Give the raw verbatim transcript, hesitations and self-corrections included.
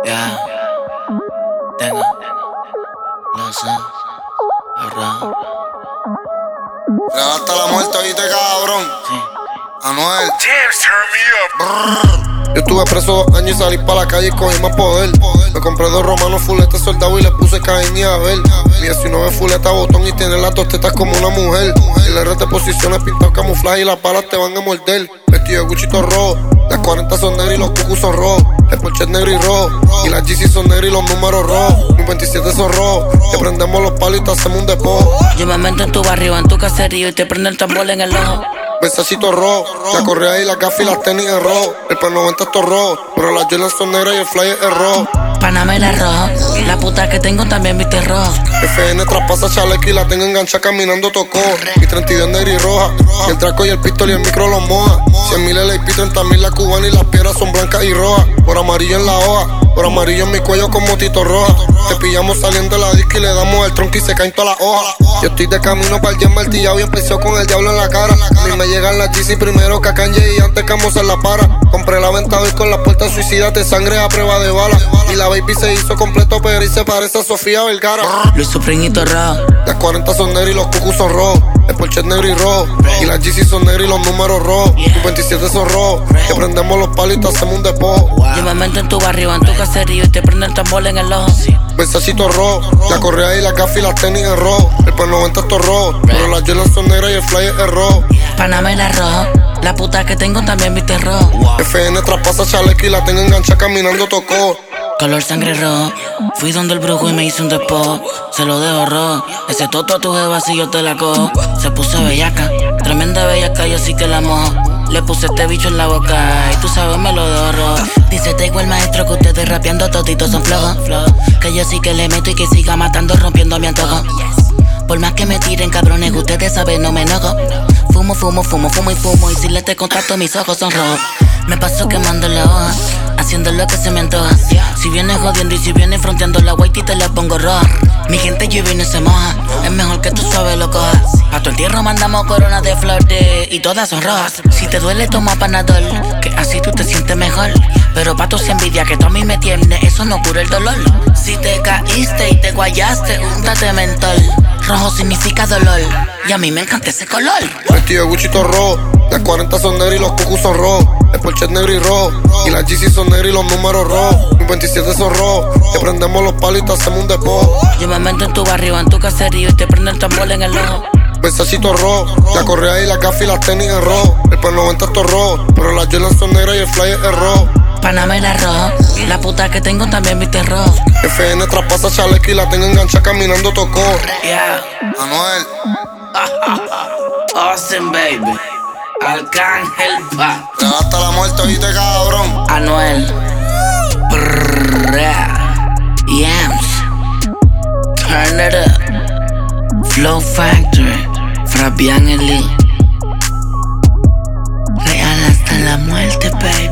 Ya, tengo los ojos. Hasta la muerte, oíste, cabrón. Sí. Anuel. Damn, turn me up. Yo estuve preso dos años y salí pa' la calle y cogí más poder. Me compré dos romanos fuletes soldados y les puse Caín y Abel. Mi diecinueve fuleta botón y tiene las dos tetas como una mujer. El R de posiciones pintado camuflaje y las balas te van a morder. Vestido de Guchito rojo, las cuarenta son negras y los cucus son rojos. El Porsche es negro y rojo, y las G C son negras y los números rojos. Mis veintisiete son rojos, te prendemos los palos y te hacemos un depósito. Yo me meto en tu barrio, en tu caserío y te prendo el tambor en el ojo. Besacito rojo, la correa y la gafas y las tenis es rojo. El P noventa es todo rojo, pero las Jordan son negras y el flyer es rojo. Panamera rojo, la puta que tengo también viste rojo. F N traspasa chaleco y la tengo enganchada caminando tocó. Mi treinta y dos negra y roja, y el traco y el pistol y el micro los moja. Cien mil L A P, treinta mil la cubana y las piedras son blancas y rojas. Por amarillo en la hoja, por amarillo en mi cuello como Tito Roja. Te pillamos saliendo de la disco y le damos el tronco y se caen todas las hojas. Yo estoy de camino para el jet martillado y empezó con el diablo en la cara. A mí me llegan las G C primero que a Kanye y antes que a la para. Compré la Aventador con las puertas suicidas de sangre a prueba de bala. Y la baby se hizo completo pero y se parece a Sofía Vergara. Luis Supreñito rojo. Las cuarenta son negras y los cucus son rojos. El Porsche es negro y rojo, y las G C son negras y los números rojos. Mis veintisiete son rojos, te prendemos los palos y te hacemos un depósito. Yo me meto en tu barrio, en tu caserío y te prendo el tambor en el ojo. Besacito rojo, la correa y la gafas y las tenis es rojo. El P noventa es todo rojo, pero las Jordan son negras y el flyer es rojo. Panamera rojo, la puta que tengo también viste rojo. F N traspasa chaleco y la tengo enganchada caminando tocó. Color sangre rojo, fui donde el brujo y me hice un despojo. Se lo dejo rojo, ese toto a tu jeva si yo te la cojo. Se puso bellaca, tremenda bellaca, yo sí que la mojo. Le puse este bicho en la boca y tú sabes me lo dejo rojo. Dice tengo el maestro que ustedes rapeando toditos son flojos. Que yo sí que le meto y que siga matando rompiendo mi antojo. Por más que me tiren cabrones, ustedes saben no me enojo. Fumo, fumo, fumo, fumo y fumo y si le te contacto mis ojos son rojos. Me paso quemando la hoja, haciendo lo que se me antoja. Si vienes jodiendo y si vienes fronteando la white te la pongo roja. Mi gente llueve y no se moja, es mejor que tú suave lo cojas. A tu entierro mandamos coronas de flores y todas son rojas. Si te duele toma Panadol, que así tú te sientes mejor. Pero pa' tus envidia que tú a mí me tienes, eso no cura el dolor. Si te caíste y te guayaste, úntate mentol. Rojo significa dolor, y a mí me encanta ese color. Vestido de Guchito rojo, las cuarenta son negras y los cucus son rojos. El Porsche es negro y rojo, y las G C son negras y los números rojos. Mis veintisiete son rojos, te prendemos los palos y te hacemos un depósito. Yo me meto en tu barrio, en tu caserío y te prendo el tambor en el ojo. Besacito rojo, la correa y la gafas y las tenis es rojo. El P noventa es todo rojo, pero las Jordan son negras y el flyer es rojo. Panamera rojo, la puta que tengo también viste rojo. F N traspasa chaleco y la tengo enganchada caminando tocó. Yeah, Anuel. Austin baby, Arcángel pa. Hasta la muerte, oíste, cabrón. Anuel, Brrrr, Yams, turn it up. Flow Factory, Fabián Eli. Real hasta la muerte, baby.